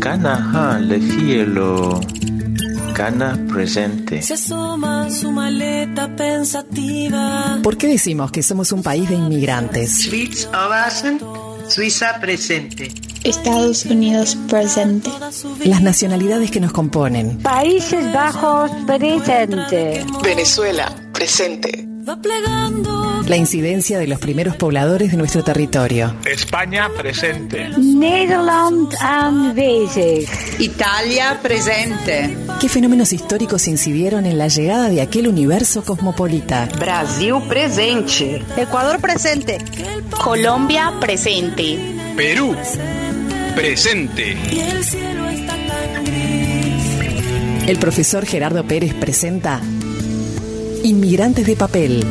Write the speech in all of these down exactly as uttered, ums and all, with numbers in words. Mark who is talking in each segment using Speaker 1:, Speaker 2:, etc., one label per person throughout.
Speaker 1: Cana, le fielo. Cana presente.
Speaker 2: Se asoma su maleta pensativa.
Speaker 3: ¿Por qué decimos que somos un país de inmigrantes?
Speaker 4: Schweiz avance, Suiza presente.
Speaker 5: Estados Unidos presente.
Speaker 3: Las nacionalidades que nos componen.
Speaker 6: Países Bajos presente.
Speaker 7: Venezuela presente.
Speaker 2: Va plegando.
Speaker 3: La incidencia de los primeros pobladores de nuestro territorio.
Speaker 8: España presente.
Speaker 6: Nederland aanwezig.
Speaker 9: Italia presente.
Speaker 3: ¿Qué fenómenos históricos incidieron en la llegada de aquel universo cosmopolita?
Speaker 9: Brasil presente.
Speaker 6: Ecuador presente.
Speaker 5: Colombia presente.
Speaker 8: Perú presente.
Speaker 2: Y el cielo está tan gris.
Speaker 3: El profesor Gerardo Pérez presenta Inmigrantes de Papel.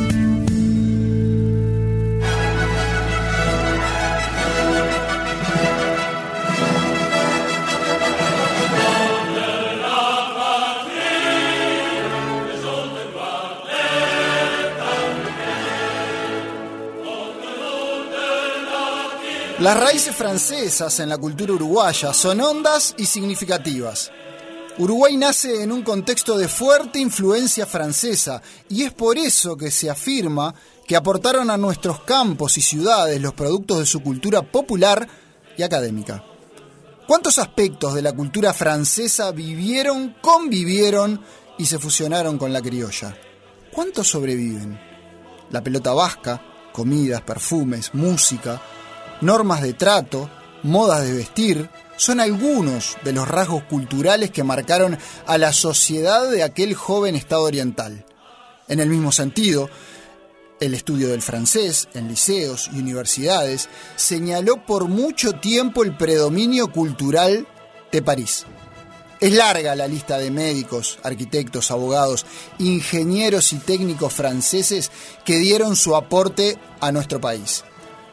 Speaker 10: Las raíces francesas en la cultura uruguaya son hondas y significativas. Uruguay nace en un contexto de fuerte influencia francesa y es por eso que se afirma que aportaron a nuestros campos y ciudades los productos de su cultura popular y académica. ¿Cuántos aspectos de la cultura francesa vivieron, convivieron y se fusionaron con la criolla? ¿Cuántos sobreviven? La pelota vasca, comidas, perfumes, música, normas de trato, modas de vestir, son algunos de los rasgos culturales que marcaron a la sociedad de aquel joven estado oriental. En el mismo sentido, el estudio del francés en liceos y universidades señaló por mucho tiempo el predominio cultural de París. Es larga la lista de médicos, arquitectos, abogados, ingenieros y técnicos franceses que dieron su aporte a nuestro país.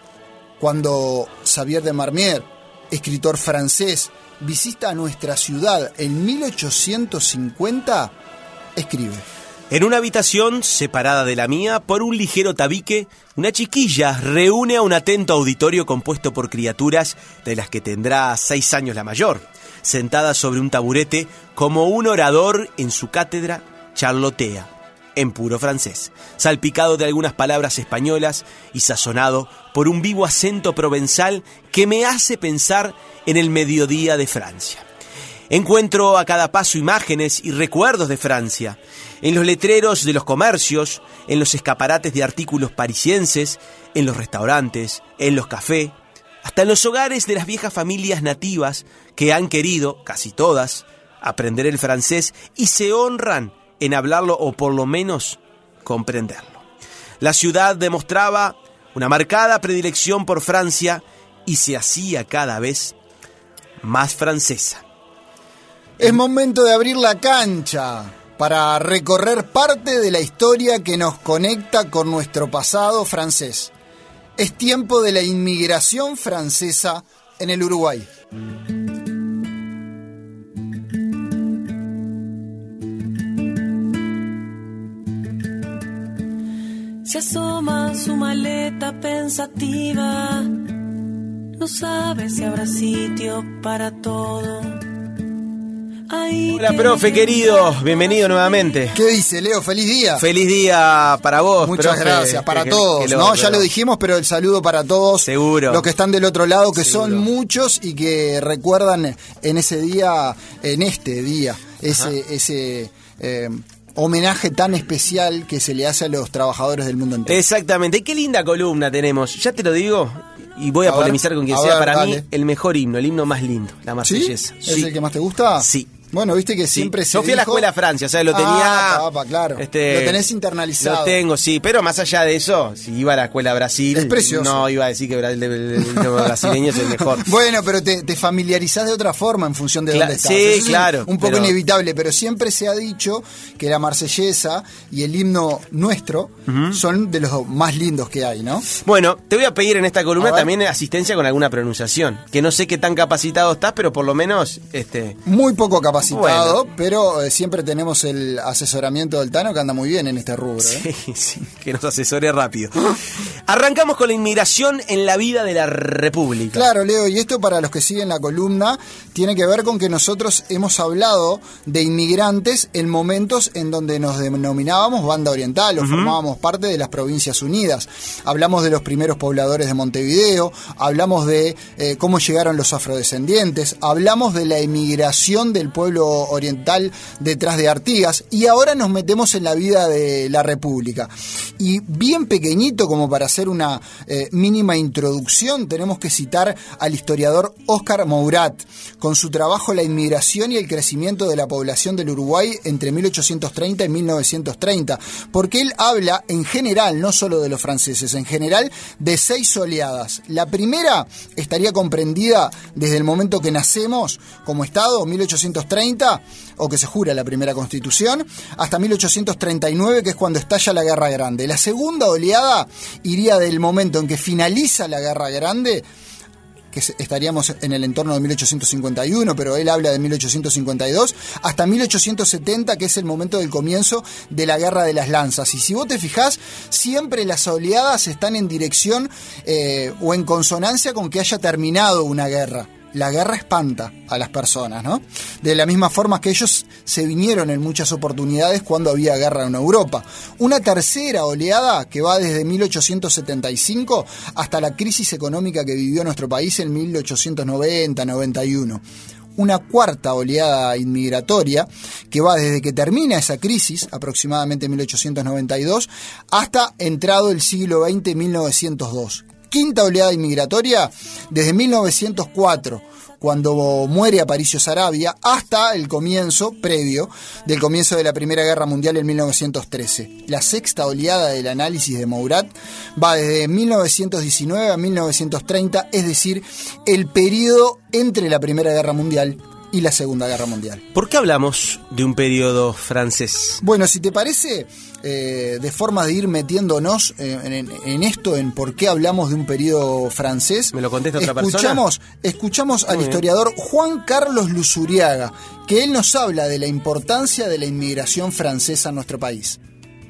Speaker 10: Cuando Xavier de Marmier, escritor francés, visita nuestra ciudad en mil ochocientos cincuenta, escribe:
Speaker 11: En una habitación separada de la mía por un ligero tabique, una chiquilla reúne a un atento auditorio compuesto por criaturas de las que tendrá seis años la mayor, sentada sobre un taburete como un orador en su cátedra charlotea, en puro francés, salpicado de algunas palabras españolas y sazonado por un vivo acento provenzal que me hace pensar en el mediodía de Francia. Encuentro a cada paso imágenes y recuerdos de Francia, en los letreros de los comercios, en los escaparates de artículos parisienses, en los restaurantes, en los cafés, hasta en los hogares de las viejas familias nativas que han querido, casi todas, aprender el francés y se honran en hablarlo o por lo menos comprenderlo. La ciudad demostraba una marcada predilección por Francia y se hacía cada vez más francesa.
Speaker 10: Es momento de abrir la cancha para recorrer parte de la historia que nos conecta con nuestro pasado francés. Es tiempo de la inmigración francesa en el Uruguay.
Speaker 2: Se asoma su maleta pensativa. No sabe si habrá sitio para todo. Ahí
Speaker 11: Hola, profe, querido. Bienvenido nuevamente.
Speaker 10: ¿Qué dice, Leo? ¡Feliz día!
Speaker 11: Feliz día para vos,
Speaker 10: Muchas
Speaker 11: profe.
Speaker 10: gracias, para
Speaker 11: que,
Speaker 10: todos.
Speaker 11: que lo,
Speaker 10: no,
Speaker 11: lo,
Speaker 10: ya lo dijimos, pero el saludo para todos.
Speaker 11: Seguro.
Speaker 10: Los que están del otro lado, que
Speaker 11: Seguro.
Speaker 10: son muchos y que recuerdan en ese día, en este día, ese... Ajá. ese eh, homenaje tan especial que se le hace a los trabajadores del mundo entero.
Speaker 11: Exactamente. Y qué linda columna tenemos. Ya te lo digo y voy a, a polemizar ver, con quien sea. Ver, para dale. mí el mejor himno, el himno más lindo, la Marsellesa.
Speaker 10: ¿Sí? ¿Es sí. el que más te gusta?
Speaker 11: Sí.
Speaker 10: Bueno, viste que
Speaker 11: sí.
Speaker 10: siempre se
Speaker 11: Yo fui
Speaker 10: dijo...
Speaker 11: a la escuela Francia, o sea, lo tenía...
Speaker 10: Ah, papá, claro.
Speaker 11: Este,
Speaker 10: lo tenés internalizado.
Speaker 11: Lo tengo, sí, pero más allá de eso, si iba a la escuela Brasil...
Speaker 10: Es precioso.
Speaker 11: No iba a decir que el, el, el, el brasileño es el mejor.
Speaker 10: Bueno, pero te, te familiarizás de otra forma en función de Cla- dónde estás.
Speaker 11: Sí,
Speaker 10: eso
Speaker 11: claro.
Speaker 10: Es un poco
Speaker 11: pero...
Speaker 10: inevitable, pero siempre se ha dicho que la Marsellesa y el himno nuestro uh-huh. son de los más lindos que hay, ¿no?
Speaker 11: Bueno, te voy a pedir en esta columna también asistencia con alguna pronunciación, que no sé qué tan capacitado estás, pero por lo menos... este
Speaker 10: Muy poco capacitado. capacitado,
Speaker 11: bueno.
Speaker 10: pero eh, siempre tenemos el asesoramiento del Tano, que anda muy bien en este rubro. ¿eh?
Speaker 11: Sí, sí, que nos asesore rápido. Arrancamos con la inmigración en la vida de la República.
Speaker 10: Claro, Leo, y esto para los que siguen la columna tiene que ver con que nosotros hemos hablado de inmigrantes en momentos en donde nos denominábamos Banda Oriental o uh-huh. formábamos parte de las Provincias Unidas. Hablamos de los primeros pobladores de Montevideo, hablamos de eh, cómo llegaron los afrodescendientes, hablamos de la emigración del pueblo oriental detrás de Artigas, y ahora nos metemos en la vida de la República. Y bien pequeñito, como para hacer una eh, mínima introducción, tenemos que citar al historiador Óscar Mourat, con su trabajo La inmigración y el crecimiento de la población del Uruguay entre mil ochocientos treinta y mil novecientos treinta, porque él habla en general, no solo de los franceses, en general de seis oleadas. La primera estaría comprendida desde el momento que nacemos como Estado, mil ochocientos treinta, o que se jura la primera Constitución, hasta mil ochocientos treinta y nueve, que es cuando estalla la Guerra Grande. La segunda oleada iría del momento en que finaliza la Guerra Grande, que estaríamos en el entorno de mil ochocientos cincuenta y uno, pero él habla de mil ochocientos cincuenta y dos, hasta mil ochocientos setenta, que es el momento del comienzo de la Guerra de las Lanzas. Y si vos te fijás, siempre las oleadas están en dirección eh, o en consonancia con que haya terminado una guerra. La guerra espanta a las personas, ¿no? De la misma forma que ellos se vinieron en muchas oportunidades cuando había guerra en Europa. Una tercera oleada que va desde mil ochocientos setenta y cinco hasta la crisis económica que vivió nuestro país en mil ochocientos noventa noventa y uno. Una cuarta oleada inmigratoria que va desde que termina esa crisis, aproximadamente mil ochocientos noventa y dos, hasta entrado el siglo veinte, mil novecientos dos. Quinta oleada inmigratoria desde mil novecientos cuatro, cuando muere Aparicio Saravia, hasta el comienzo, previo, del comienzo de la Primera Guerra Mundial en mil novecientos trece. La sexta oleada del análisis de Mourat va desde mil novecientos diecinueve a mil novecientos treinta, es decir, el periodo entre la Primera Guerra Mundial y la Segunda Guerra Mundial.
Speaker 11: ¿Por qué hablamos de un periodo francés?
Speaker 10: Bueno, si te parece, eh, de forma de ir metiéndonos en, en, en esto, en por qué hablamos de un periodo francés,
Speaker 11: ¿me lo contesta otra
Speaker 10: escuchamos,
Speaker 11: persona?
Speaker 10: Escuchamos al historiador Juan Carlos Luzuriaga, que él nos habla de la importancia de la inmigración francesa en nuestro país.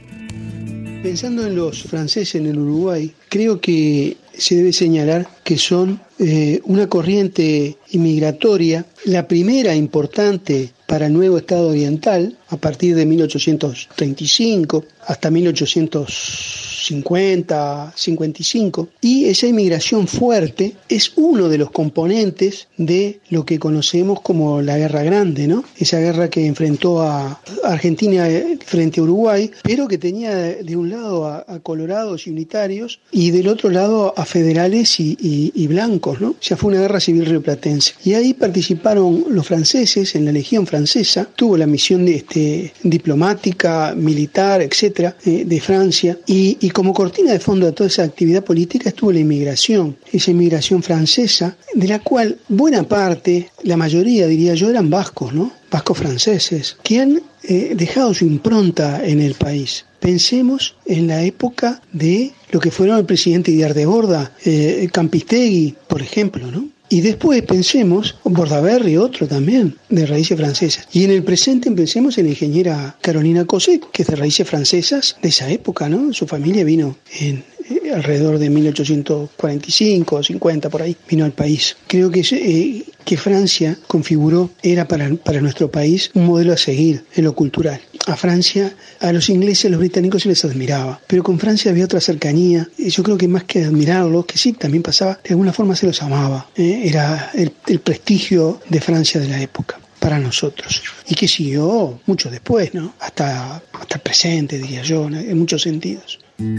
Speaker 12: Pensando en los franceses en el Uruguay, creo que se debe señalar que son eh, una corriente inmigratoria, la primera importante para el nuevo Estado oriental, a partir de mil ochocientos treinta y cinco hasta mil ochocientos cincuenta, cincuenta y cinco, y esa inmigración fuerte es uno de los componentes de lo que conocemos como la Guerra Grande, ¿no? Esa guerra que enfrentó a Argentina frente a Uruguay, pero que tenía de un lado a, a colorados y unitarios y del otro lado a federales y, y, y blancos, ¿no? O sea, fue una guerra civil rioplatense. Y ahí participaron los franceses en la Legión Francesa, tuvo la misión de, este, diplomática, militar, etcétera, eh, de Francia, y, y como cortina de fondo de toda esa actividad política estuvo la inmigración, esa inmigración francesa, de la cual buena parte, la mayoría diría yo, eran vascos, ¿no? Vascos franceses, que han eh, dejado su impronta en el país. Pensemos en la época de lo que fueron el presidente Idiar de Borda, eh, Campistegui, por ejemplo, ¿no? Y después pensemos, Bordaberry, otro también, de raíces francesas. Y en el presente pensemos en la ingeniera Carolina Cosset, que es de raíces francesas de esa época, ¿no? Su familia vino en eh, alrededor de mil ochocientos cuarenta y cinco o cincuenta, por ahí, vino al país. Creo que, eh, que Francia configuró, era para, para nuestro país un modelo a seguir en lo cultural. A Francia, a los ingleses, a los británicos se les admiraba, pero con Francia había otra cercanía, y yo creo que más que admirarlos, que sí, también pasaba, de alguna forma se los amaba, ¿eh? Era el, el prestigio de Francia de la época para nosotros, y que siguió mucho después, ¿no? Hasta, hasta el presente, diría yo, ¿no? En muchos sentidos.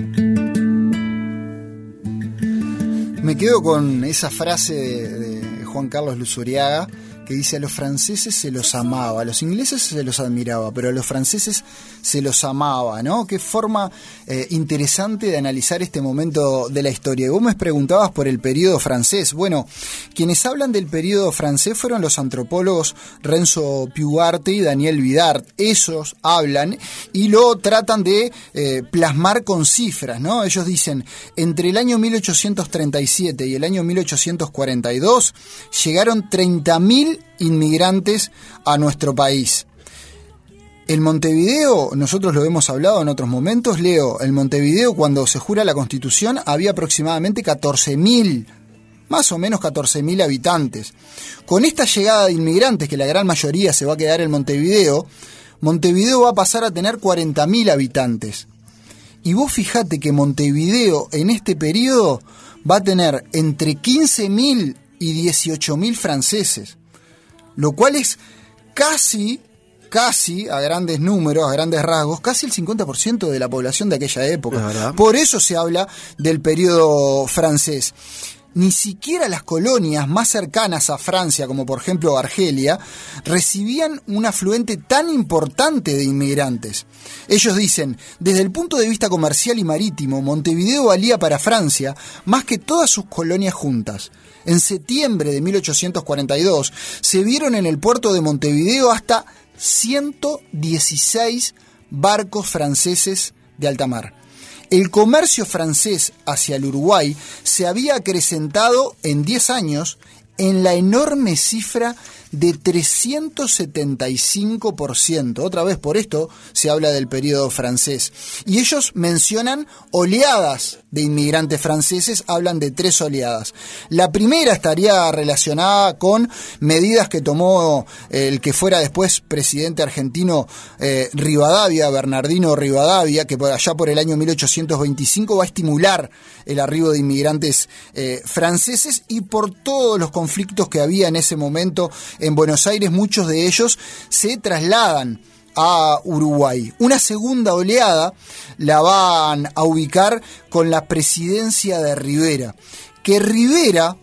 Speaker 10: Me quedo con esa frase de, de Juan Carlos Luzuriaga, que dice: a los franceses se los amaba, a los ingleses se los admiraba, pero a los franceses se los amaba, ¿no? Qué forma eh, interesante de analizar este momento de la historia. Y vos me preguntabas por el periodo francés. Bueno, quienes hablan del periodo francés fueron los antropólogos Renzo Piugarte y Daniel Vidart. Esos hablan y lo tratan de eh, plasmar con cifras, ¿no? Ellos dicen, entre el año mil ochocientos treinta y siete y el año mil ochocientos cuarenta y dos llegaron treinta mil inmigrantes a nuestro país. El Montevideo, nosotros lo hemos hablado en otros momentos, Leo, el Montevideo cuando se jura la Constitución había aproximadamente catorce mil, más o menos catorce mil habitantes. Con esta llegada de inmigrantes, que la gran mayoría se va a quedar en Montevideo, Montevideo va a pasar a tener cuarenta mil habitantes. Y vos fijate que Montevideo en este periodo va a tener entre quince mil y dieciocho mil franceses, lo cual es casi... casi, a grandes números, a grandes rasgos, casi el cincuenta por ciento de la población de aquella época. Por eso se habla del periodo francés. Ni siquiera las colonias más cercanas a Francia, como por ejemplo Argelia, recibían un afluente tan importante de inmigrantes. Ellos dicen, desde el punto de vista comercial y marítimo, Montevideo valía para Francia más que todas sus colonias juntas. En septiembre de mil ochocientos cuarenta y dos se vieron en el puerto de Montevideo hasta ciento dieciséis barcos franceses de alta mar. El comercio francés hacia el Uruguay se había acrecentado en diez años en la enorme cifra de trescientos setenta y cinco por ciento. Otra vez, por esto se habla del periodo francés. Y ellos mencionan oleadas de inmigrantes franceses, hablan de tres oleadas. La primera estaría relacionada con medidas que tomó el que fuera después presidente argentino eh, Rivadavia, Bernardino Rivadavia, que por allá por el año mil ochocientos veinticinco va a estimular el arribo de inmigrantes eh, franceses, y por todos los conflictos que había en ese momento en Buenos Aires, muchos de ellos se trasladan a Uruguay. Una segunda oleada la van a ubicar con la presidencia de Rivera, que Rivera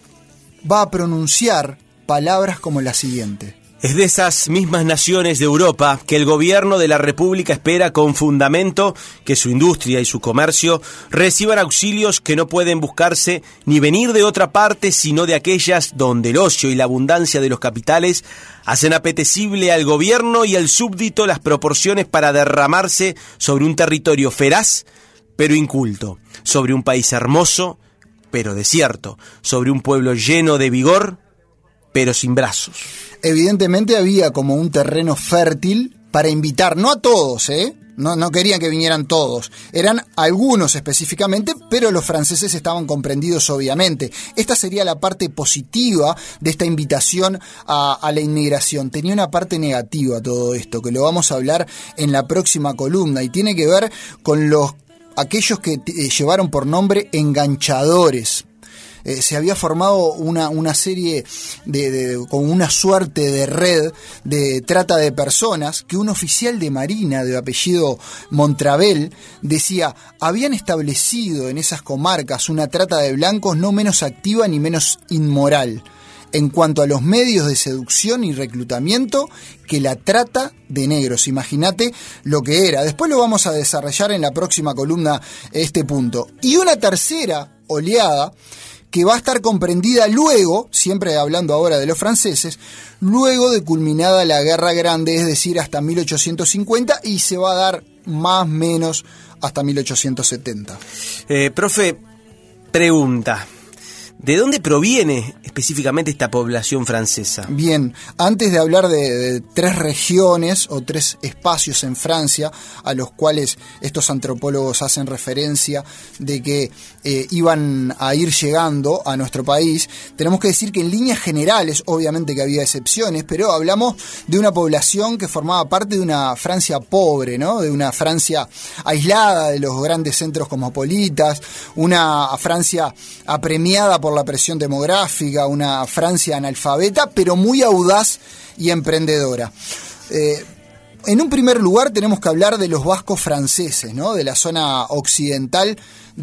Speaker 10: va a pronunciar palabras como la siguiente.
Speaker 11: Es de esas mismas naciones de Europa que el gobierno de la República espera con fundamento que su industria y su comercio reciban auxilios que no pueden buscarse ni venir de otra parte sino de aquellas donde el ocio y la abundancia de los capitales hacen apetecible al gobierno y al súbdito las proporciones para derramarse sobre un territorio feraz pero inculto, sobre un país hermoso pero desierto, sobre un pueblo lleno de vigor pero sin brazos.
Speaker 10: Evidentemente había como un terreno fértil para invitar, no a todos, ¿eh? No, no querían que vinieran todos, eran algunos específicamente, pero los franceses estaban comprendidos obviamente. Esta sería la parte positiva de esta invitación a, a la inmigración. Tenía una parte negativa todo esto, que lo vamos a hablar en la próxima columna, y tiene que ver con los aquellos que eh, llevaron por nombre enganchadores. Eh, se había formado una, una serie de, de con una suerte de red de trata de personas que un oficial de marina de apellido Montravel decía habían establecido en esas comarcas una trata de blancos no menos activa ni menos inmoral en cuanto a los medios de seducción y reclutamiento que la trata de negros. Imagínate lo que era. Después lo vamos a desarrollar en la próxima columna este punto. Y una tercera oleada que va a estar comprendida luego, siempre hablando ahora de los franceses, luego de culminada la Guerra Grande, es decir, hasta mil ochocientos cincuenta, y se va a dar más o menos hasta mil ochocientos setenta.
Speaker 11: Eh, profe, pregunta. ¿De dónde proviene específicamente esta población francesa?
Speaker 10: Bien, antes de hablar de, de tres regiones o tres espacios en Francia a los cuales estos antropólogos hacen referencia de que eh, iban a ir llegando a nuestro país, tenemos que decir que en líneas generales, obviamente que había excepciones, pero hablamos de una población que formaba parte de una Francia pobre, ¿no? De una Francia aislada de los grandes centros cosmopolitas, una Francia apremiada por la presión demográfica, una Francia analfabeta, pero muy audaz y emprendedora. Eh, en un primer lugar tenemos que hablar de los vascos franceses, ¿no? De la zona occidental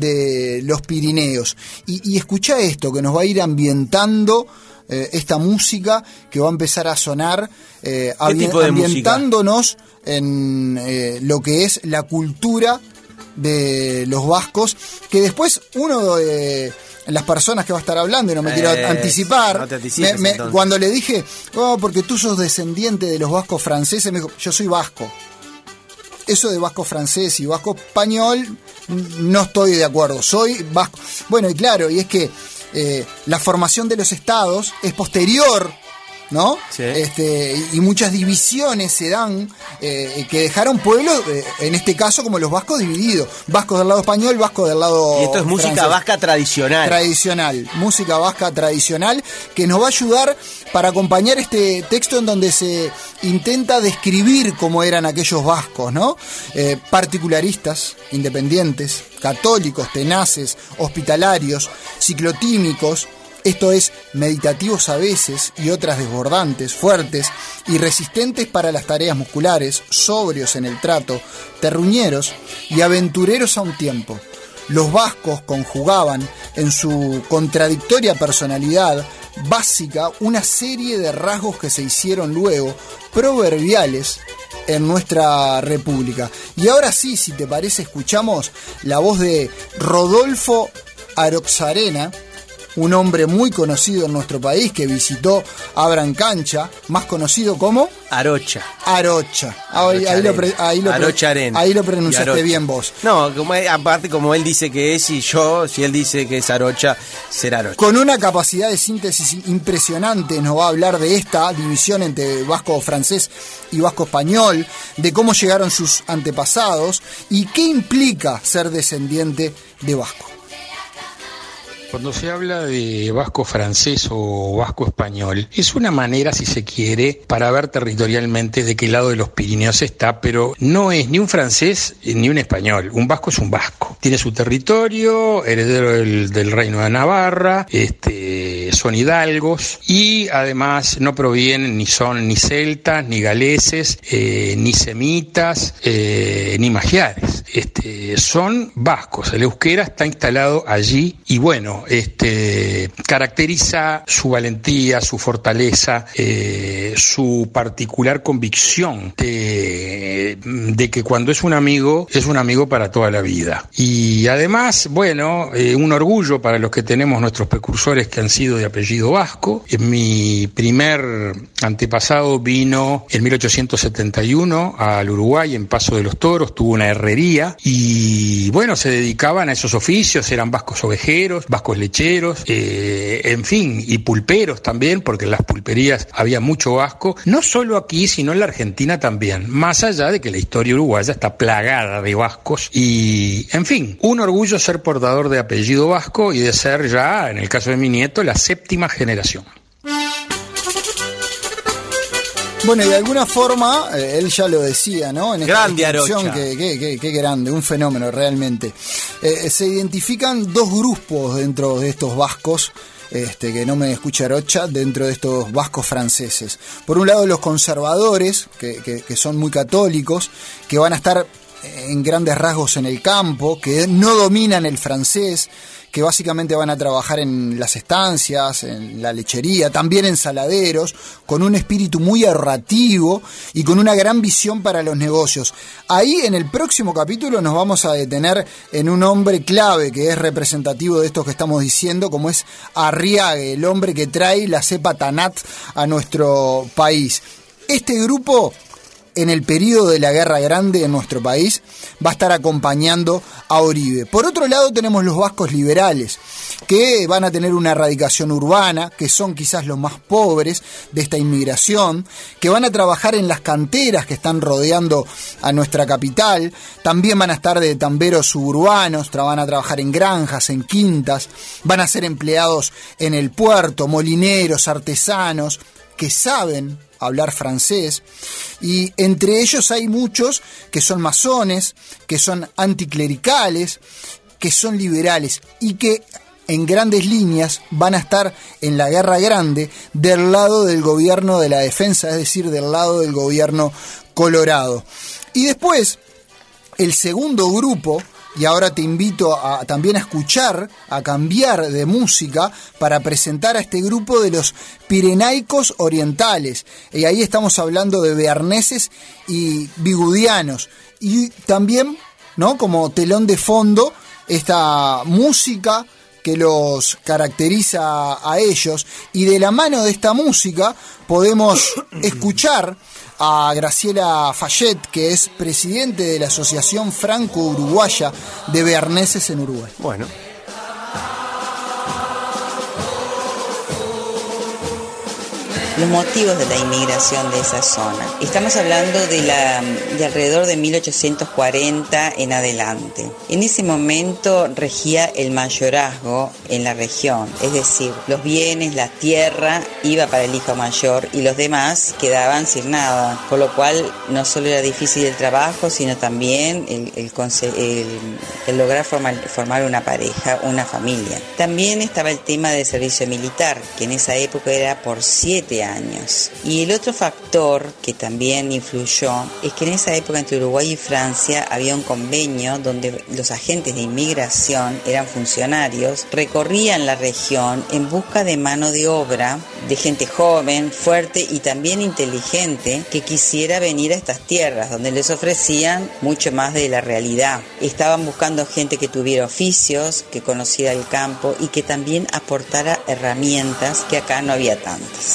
Speaker 10: de los Pirineos. Y, y escuchá esto, que nos va a ir ambientando eh, esta música que va a empezar a sonar, eh,
Speaker 11: ¿Qué tipo de
Speaker 10: ambientándonos música? en eh, lo que es la cultura de los vascos, que después uno de las personas que va a estar hablando, y no me eh, quiero anticipar,
Speaker 11: no te anticipes,
Speaker 10: me, me, cuando le dije, oh, porque tú sos descendiente de los vascos franceses, me dijo, yo soy vasco. Eso de vasco francés y vasco español, no estoy de acuerdo, soy vasco. Bueno, y claro, y es que eh, la formación de los estados es posterior ¿no?
Speaker 11: Sí.
Speaker 10: Este, y muchas divisiones se dan eh, que dejaron pueblos, eh, en este caso como los vascos divididos, vascos del lado español, vascos del lado
Speaker 11: Y esto es música
Speaker 10: francés.
Speaker 11: vasca tradicional.
Speaker 10: Tradicional, música vasca tradicional, que nos va a ayudar para acompañar este texto en donde se intenta describir cómo eran aquellos vascos, ¿no? Eh, particularistas, independientes, católicos, tenaces, hospitalarios, ciclotímicos. Esto es, meditativos a veces y otras desbordantes, fuertes y resistentes para las tareas musculares, sobrios en el trato, terruñeros y aventureros a un tiempo. Los vascos conjugaban en su contradictoria personalidad básica una serie de rasgos que se hicieron luego proverbiales en nuestra república. Y ahora sí, si te parece, escuchamos la voz de Rodolfo Aroxarena, un hombre muy conocido en nuestro país que visitó Abran Cancha, más conocido como
Speaker 11: Arocha.
Speaker 10: Arocha. Ahí, ahí, lo, pre, ahí, lo,
Speaker 11: Arocha Arena.
Speaker 10: ahí lo pronunciaste bien vos.
Speaker 11: No, como, aparte como él dice que es y yo, si él dice que es Arocha, será Arocha.
Speaker 10: Con una capacidad de síntesis impresionante nos va a hablar de esta división entre vasco francés y vasco español, de cómo llegaron sus antepasados y qué implica ser descendiente de vasco.
Speaker 13: Cuando se habla de vasco francés o vasco español, es una manera, si se quiere, para ver territorialmente de qué lado de los Pirineos está, pero no es ni un francés ni un español. Un vasco es un vasco. Tiene su territorio, heredero del, del reino de Navarra, este, son hidalgos y además no provienen ni son ni celtas, ni galeses, eh, ni semitas, eh, ni magiares. Este, son vascos. El euskera está instalado allí y bueno, Este, caracteriza su valentía, su fortaleza, eh, su particular convicción de, de que cuando es un amigo, es un amigo para toda la vida. Y además, bueno, eh, un orgullo para los que tenemos nuestros precursores que han sido de apellido vasco. Mi primer antepasado vino en mil ochocientos setenta y uno al Uruguay, en Paso de los Toros, tuvo una herrería y, bueno, se dedicaban a esos oficios, eran vascos ovejeros, vascos lecheros, eh, en fin, y pulperos también, porque en las pulperías había mucho vasco, no solo aquí, sino en la Argentina también, más allá de que la historia uruguaya está plagada de vascos y, en fin, un orgullo ser portador de apellido vasco y de ser ya, en el caso de mi nieto, la séptima generación.
Speaker 10: Bueno, y de alguna forma, eh, él ya lo decía, ¿no? En esta
Speaker 11: grande Arocha.
Speaker 10: Que, que, que, que grande, un fenómeno realmente. Eh, se identifican dos grupos dentro de estos vascos, este, que no me escucha Arocha, dentro de estos vascos franceses. Por un lado, los conservadores, que, que, que son muy católicos, que van a estar en grandes rasgos en el campo, que no dominan el francés, que básicamente van a trabajar en las estancias, en la lechería, también en saladeros, con un espíritu muy ahorrativo y con una gran visión para los negocios. Ahí en el próximo capítulo nos vamos a detener en un hombre clave que es representativo de esto que estamos diciendo, como es Arriague, el hombre que trae la cepa Tanat a nuestro país. Este grupo, en el periodo de la Guerra Grande en nuestro país, va a estar acompañando a Oribe. Por otro lado tenemos los vascos liberales, que van a tener una erradicación urbana, que son quizás los más pobres de esta inmigración, que van a trabajar en las canteras que están rodeando a nuestra capital, también van a estar de tamberos suburbanos, van a trabajar en granjas, en quintas, van a ser empleados en el puerto, molineros, artesanos, que saben hablar francés, y entre ellos hay muchos que son masones, que son anticlericales, que son liberales y que en grandes líneas van a estar en la Guerra Grande del lado del gobierno de la defensa, es decir, del lado del gobierno colorado. Y después, el segundo grupo, y ahora te invito a, también a escuchar, a cambiar de música para presentar a este grupo de los pirenaicos orientales. Y ahí estamos hablando de bearneses y bigudianos. Y también, ¿no?, como telón de fondo, esta música que los caracteriza a ellos. Y de la mano de esta música podemos escuchar a Graciela Fayet, que es presidente de la Asociación Franco-Uruguaya de Bearneses en Uruguay.
Speaker 11: Bueno.
Speaker 14: los motivos de la inmigración de esa zona. Estamos hablando de, la, de alrededor de mil ochocientos cuarenta en adelante. En ese momento regía el mayorazgo en la región, es decir, los bienes, la tierra iba para el hijo mayor y los demás quedaban sin nada, por lo cual no solo era difícil el trabajo, sino también el, el, el, el lograr formar, formar una pareja, una familia. También estaba el tema del servicio militar, que en esa época era por siete años. Y el otro factor que también influyó es que en esa época entre Uruguay y Francia había un convenio donde los agentes de inmigración eran funcionarios, recorrían la región en busca de mano de obra, de gente joven, fuerte y también inteligente que quisiera venir a estas tierras donde les ofrecían mucho más de la realidad. Estaban buscando gente que tuviera oficios, que conociera el campo y que también aportara herramientas que acá no había tantas.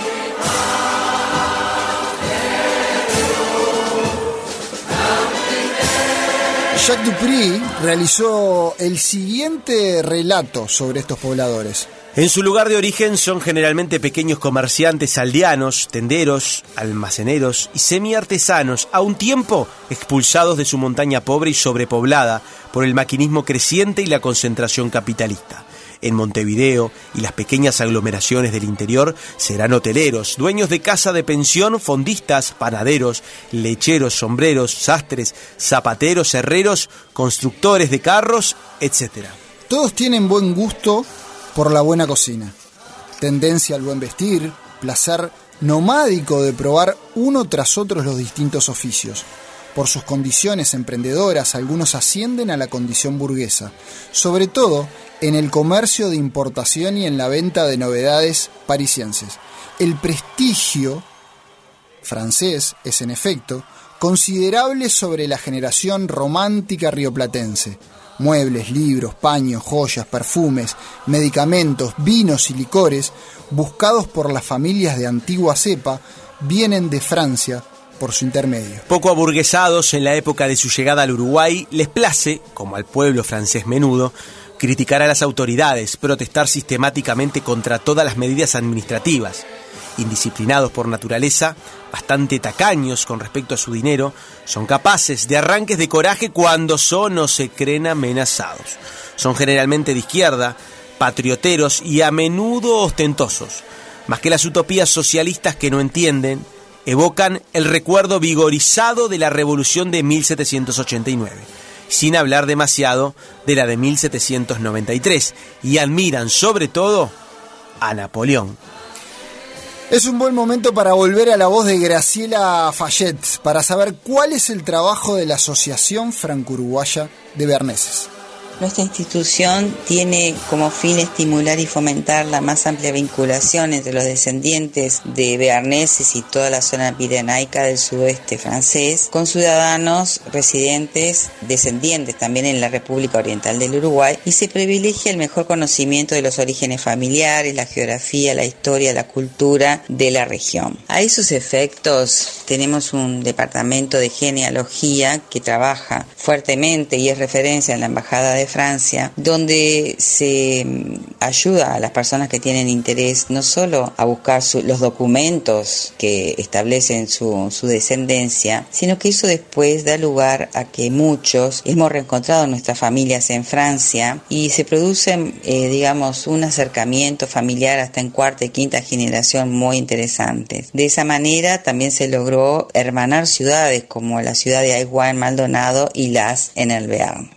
Speaker 10: Jacques Dupri realizó el siguiente relato sobre estos pobladores.
Speaker 11: En su lugar de origen son generalmente pequeños comerciantes aldeanos, tenderos, almaceneros y semiartesanos, a un tiempo expulsados de su montaña pobre y sobrepoblada por el maquinismo creciente y la concentración capitalista. En Montevideo y las pequeñas aglomeraciones del interior serán hoteleros, dueños de casa de pensión, fondistas, panaderos, lecheros, sombreros, sastres, zapateros, herreros, constructores de carros, etcétera.
Speaker 10: Todos tienen buen gusto por la buena cocina, tendencia al buen vestir, placer nomádico de probar uno tras otro los distintos oficios. Por sus condiciones emprendedoras, algunos ascienden a la condición burguesa, sobre todo en el comercio de importación y en la venta de novedades parisienses. El prestigio francés es, en efecto, considerable sobre la generación romántica rioplatense. Muebles, libros, paños, joyas, perfumes, medicamentos, vinos y licores, buscados por las familias de antigua cepa, vienen de Francia por su intermedio.
Speaker 11: Poco aburguesados en la época de su llegada al Uruguay, les place, como al pueblo francés menudo, criticar a las autoridades, protestar sistemáticamente contra todas las medidas administrativas. Indisciplinados por naturaleza, bastante tacaños con respecto a su dinero, son capaces de arranques de coraje cuando son o se creen amenazados. Son generalmente de izquierda, patrioteros y a menudo ostentosos. Más que las utopías socialistas que no entienden, evocan el recuerdo vigorizado de la Revolución de mil setecientos ochenta y nueve, sin hablar demasiado de la de mil setecientos noventa y tres, y admiran sobre todo a Napoleón.
Speaker 10: Es un buen momento para volver a la voz de Graciela Fayet, para saber cuál es el trabajo de la Asociación Franco-Uruguaya de Bearneses.
Speaker 14: Nuestra institución tiene como fin estimular y fomentar la más amplia vinculación entre los descendientes de bearneses y toda la zona pirenaica del sudoeste francés, con ciudadanos residentes, descendientes también en la República Oriental del Uruguay, y se privilegia el mejor conocimiento de los orígenes familiares, la geografía, la historia, la cultura de la región. A esos efectos tenemos un departamento de genealogía que trabaja fuertemente y es referencia en la Embajada de Francia, donde se ayuda a las personas que tienen interés no solo a buscar su, los documentos que establecen su, su descendencia, sino que eso después da lugar a que muchos hemos reencontrado nuestras familias en Francia y se produce, eh, digamos, un acercamiento familiar hasta en cuarta y quinta generación muy interesantes. De esa manera también se logró hermanar ciudades como la ciudad de Aiguá en Maldonado y Las en el Béarn.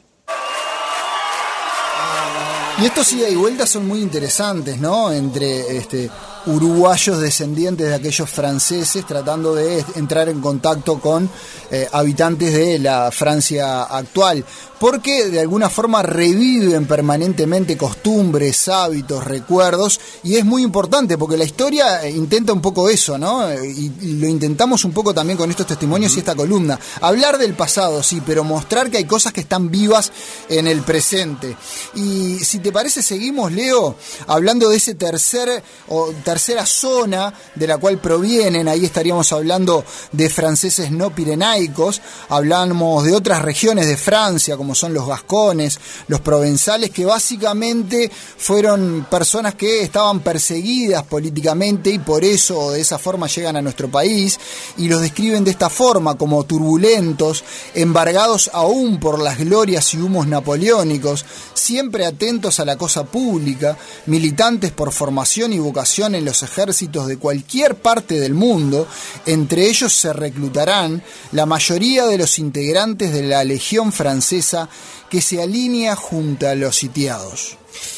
Speaker 10: Y estos ida y vuelta son muy interesantes, ¿no? Entre este, uruguayos descendientes de aquellos franceses tratando de entrar en contacto con eh, habitantes de la Francia actual, porque de alguna forma reviven permanentemente costumbres, hábitos, recuerdos, y es muy importante porque la historia intenta un poco eso, ¿no? Y, y lo intentamos un poco también con estos testimonios y esta columna. Hablar del pasado, sí, pero mostrar que hay cosas que están vivas en el presente. Y si te parece, seguimos, Leo, hablando de ese tercer o tercer tercera zona de la cual provienen, ahí estaríamos hablando de franceses no pirenaicos, hablamos de otras regiones de Francia, como son los gascones, los provenzales, que básicamente fueron personas que estaban perseguidas políticamente y por eso de esa forma llegan a nuestro país, y los describen de esta forma, como turbulentos, embargados aún por las glorias y humos napoleónicos, siempre atentos a la cosa pública, militantes por formación y vocación en los ejércitos de cualquier parte del mundo. Entre ellos se reclutarán la mayoría de los integrantes de la Legión Francesa que se alinea junto a los sitiados.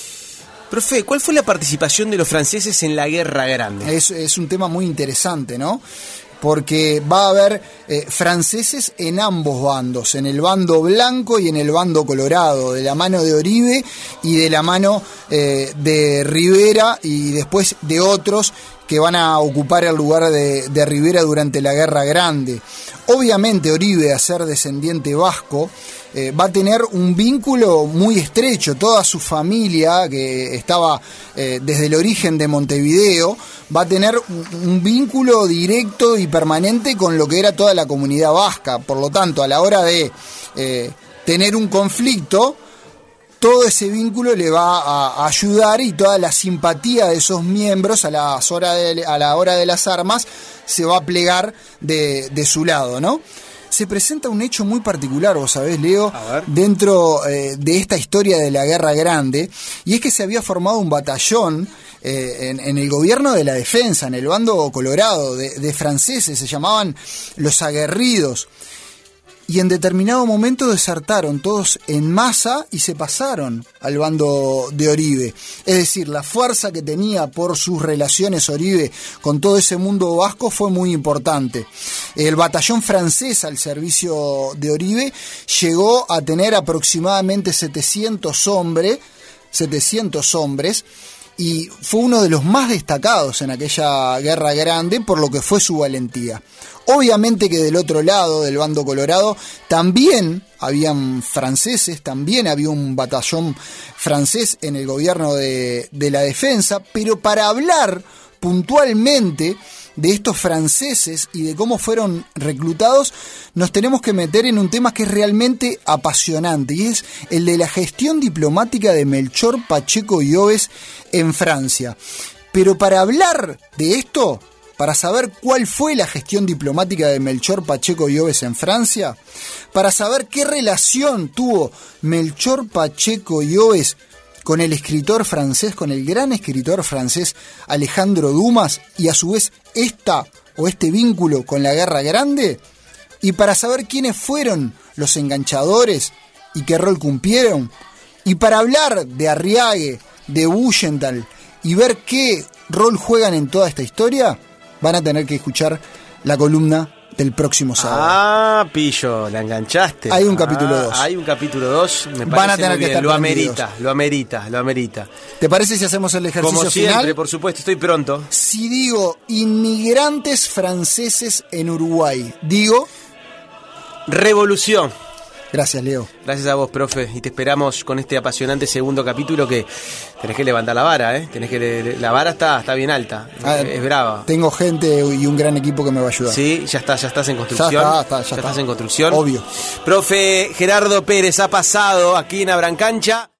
Speaker 11: Profe, ¿cuál fue la participación de los franceses en la Guerra Grande?
Speaker 10: Es, es un tema muy interesante, ¿no? Porque va a haber eh, franceses en ambos bandos, en el bando blanco y en el bando colorado, de la mano de Oribe y de la mano eh, de Rivera y después de otros que van a ocupar el lugar de, de Rivera durante la Guerra Grande. Obviamente Oribe, a ser descendiente vasco, eh, va a tener un vínculo muy estrecho. Toda su familia, que estaba eh, desde el origen de Montevideo, va a tener un, un vínculo directo y permanente con lo que era toda la comunidad vasca. Por lo tanto, a la hora de eh, tener un conflicto, todo ese vínculo le va a ayudar, y toda la simpatía de esos miembros a, las hora de, a la hora de las armas se va a plegar de, de su lado, ¿no? Se presenta un hecho muy particular, vos sabés, Leo, dentro eh, de esta historia de la Guerra Grande, y es que se había formado un batallón eh, en, en el gobierno de la defensa, en el bando colorado, de, de franceses, se llamaban los aguerridos. Y en determinado momento desertaron todos en masa y se pasaron al bando de Oribe. Es decir, la fuerza que tenía por sus relaciones Oribe con todo ese mundo vasco fue muy importante. El batallón francés al servicio de Oribe llegó a tener aproximadamente setecientos hombres, setecientos hombres, y fue uno de los más destacados en aquella Guerra Grande por lo que fue su valentía. Obviamente que del otro lado, del bando colorado, también habían franceses, también había un batallón francés en el gobierno de, de la defensa, pero para hablar puntualmente de estos franceses y de cómo fueron reclutados, nos tenemos que meter en un tema que es realmente apasionante, y es el de la gestión diplomática de Melchor Pacheco Llobes en Francia. Pero para hablar de esto, para saber cuál fue la gestión diplomática de Melchor Pacheco Llobes en Francia, para saber qué relación tuvo Melchor Pacheco Llobes con el escritor francés, con el gran escritor francés Alejandro Dumas, y a su vez esta o este vínculo con la Guerra Grande, y para saber quiénes fueron los enganchadores y qué rol cumplieron, y para hablar de Arriague, de Buchenthal, y ver qué rol juegan en toda esta historia, van a tener que escuchar la columna del próximo sábado.
Speaker 11: Ah, pillo, la enganchaste.
Speaker 10: Hay un capítulo dos.
Speaker 11: Ah, hay un capítulo dos, me parece.
Speaker 10: Van a tener
Speaker 11: muy
Speaker 10: que
Speaker 11: bien.
Speaker 10: estar
Speaker 11: Lo
Speaker 10: prendidos.
Speaker 11: amerita, lo amerita, lo amerita.
Speaker 10: ¿Te parece si hacemos el ejercicio
Speaker 11: Como siempre,
Speaker 10: final?
Speaker 11: por supuesto, estoy pronto.
Speaker 10: Si digo inmigrantes franceses en Uruguay, digo
Speaker 11: revolución.
Speaker 10: Gracias, Leo.
Speaker 11: Gracias a vos, profe, y te esperamos con este apasionante segundo capítulo que tenés que levantar la vara, ¿eh? Tenés que la vara está, está bien alta,
Speaker 10: Ah,
Speaker 11: es brava.
Speaker 10: Tengo gente y un gran equipo que me va a ayudar.
Speaker 11: Sí, ya está, ya estás en construcción.
Speaker 10: Ya está, está, ya
Speaker 11: ya
Speaker 10: está.
Speaker 11: estás en construcción.
Speaker 10: Obvio.
Speaker 11: Profe Gerardo Pérez ha pasado aquí en Abrancancha.